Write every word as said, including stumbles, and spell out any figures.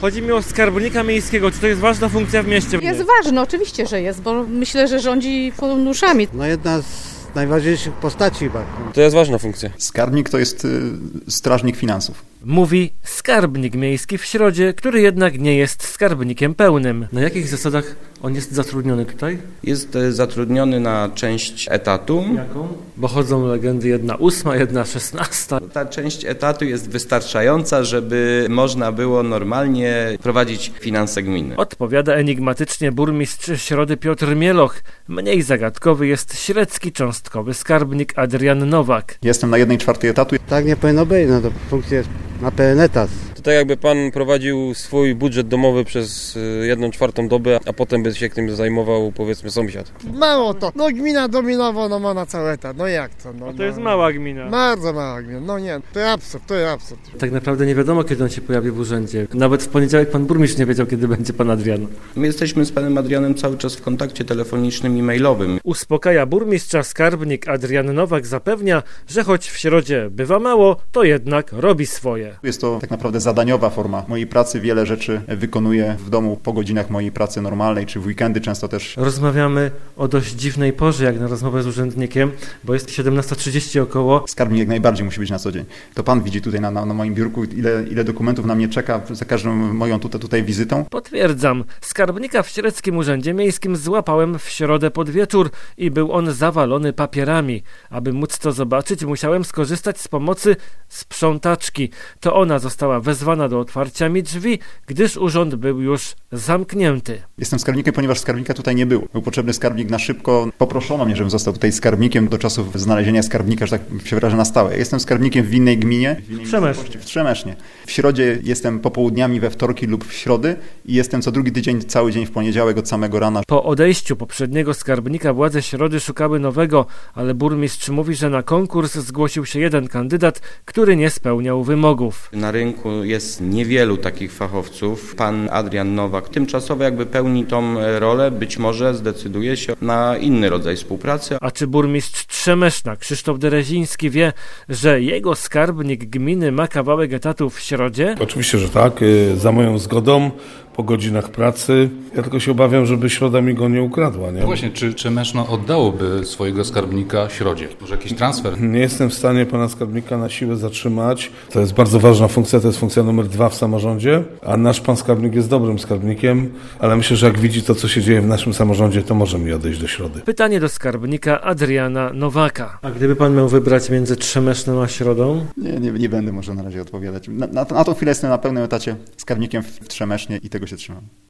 Chodzi mi o skarbnika miejskiego. Czy to jest ważna funkcja w mieście? Jest ważne, oczywiście, że jest, bo myślę, że rządzi funduszami. No jedna z najważniejszych postaci chyba. To jest ważna funkcja. Skarbnik to jest y, strażnik finansów. Mówi skarbnik miejski w Środzie, który jednak nie jest skarbnikiem pełnym. Na jakich zasadach on jest zatrudniony tutaj? Jest zatrudniony na część etatu. Jaką? Bo chodzą legendy jedna ósma, jedna szesnasta. Ta część etatu jest wystarczająca, żeby można było normalnie prowadzić finanse gminy. Odpowiada enigmatycznie burmistrz Środy Piotr Mieloch. Mniej zagadkowy jest średzki cząstkowy skarbnik Adrian Nowak. Jestem na jednej czwartej etatu. Tak nie powinno być, no to funkcja jest na pełen etat. To tak jakby pan prowadził swój budżet domowy przez jedną czwartą dobę, a potem by się tym zajmował, powiedzmy, sąsiad. Mało to. No gmina dominowo no, ma na cały etat. No jak to? No, A to no, jest mała gmina. Bardzo mała gmina. No nie, to jest absurd, to jest absurd. Tak naprawdę nie wiadomo, kiedy on się pojawi w urzędzie. Nawet w poniedziałek pan burmistrz nie wiedział, kiedy będzie pan Adrian. My jesteśmy z panem Adrianem cały czas w kontakcie telefonicznym i mailowym. Uspokaja burmistrza skarbnik Adrian Nowak, zapewnia, że choć w Środzie bywa mało, to jednak robi swoje. Jest to tak naprawdę zadaniowa forma mojej pracy. Wiele rzeczy wykonuję w domu po godzinach mojej pracy normalnej, czy w weekendy często też. Rozmawiamy o dość dziwnej porze, jak na rozmowę z urzędnikiem, bo jest siedemnasta trzydzieści około. Skarbnik jak najbardziej musi być na co dzień. To pan widzi tutaj na, na, na moim biurku, ile, ile dokumentów na mnie czeka za każdą moją tutaj, tutaj wizytą. Potwierdzam. Skarbnika w Średzkim Urzędzie Miejskim złapałem w środę pod wieczór i był on zawalony papierami. Aby móc to zobaczyć, musiałem skorzystać z pomocy sprzątaczki. To ona została wezwana do otwarcia mi drzwi, gdyż urząd był już zamknięty. Jestem skarbnikiem, ponieważ skarbnika tutaj nie było. Był potrzebny skarbnik na szybko. Poproszono mnie, żebym został tutaj skarbnikiem do czasów znalezienia skarbnika, że tak się wyrażę, na stałe. Jestem skarbnikiem w innej gminie. W Trzemesznie. W Trzemesznie. W Środzie jestem popołudniami we wtorki lub w środy i jestem co drugi tydzień, cały dzień w poniedziałek od samego rana. Po odejściu poprzedniego skarbnika władze Środy szukały nowego, ale burmistrz mówi, że na konkurs zgłosił się jeden kandydat, który nie spełniał wymogów. Na rynku jest niewielu takich fachowców. Pan Adrian Nowak tymczasowo jakby pełni tą rolę, być może zdecyduje się na inny rodzaj współpracy. A czy burmistrz Trzemeszna Krzysztof Dereziński wie, że jego skarbnik gminy ma kawałek etatu w Środzie? Oczywiście, że tak, za moją zgodą, po godzinach pracy. Ja tylko się obawiam, żeby Środa mi go nie ukradła. Nie? No właśnie, czy Trzemeszno oddałoby swojego skarbnika Środzie? Może jakiś transfer? Nie jestem w stanie pana skarbnika na siłę zatrzymać. To jest bardzo ważna funkcja, to jest funkcja numer dwa w samorządzie, a nasz pan skarbnik jest dobrym skarbnikiem, ale myślę, że jak widzi to, co się dzieje w naszym samorządzie, to może mi odejść do Środy. Pytanie do skarbnika Adriana Nowaka. A gdyby pan miał wybrać między Trzemesznem a Środą? Nie, nie, nie będę może na razie odpowiadać. Na, na, na tą chwilę jestem na pełnym etacie skarbnikiem w Trzemesznie i tego się trzymam.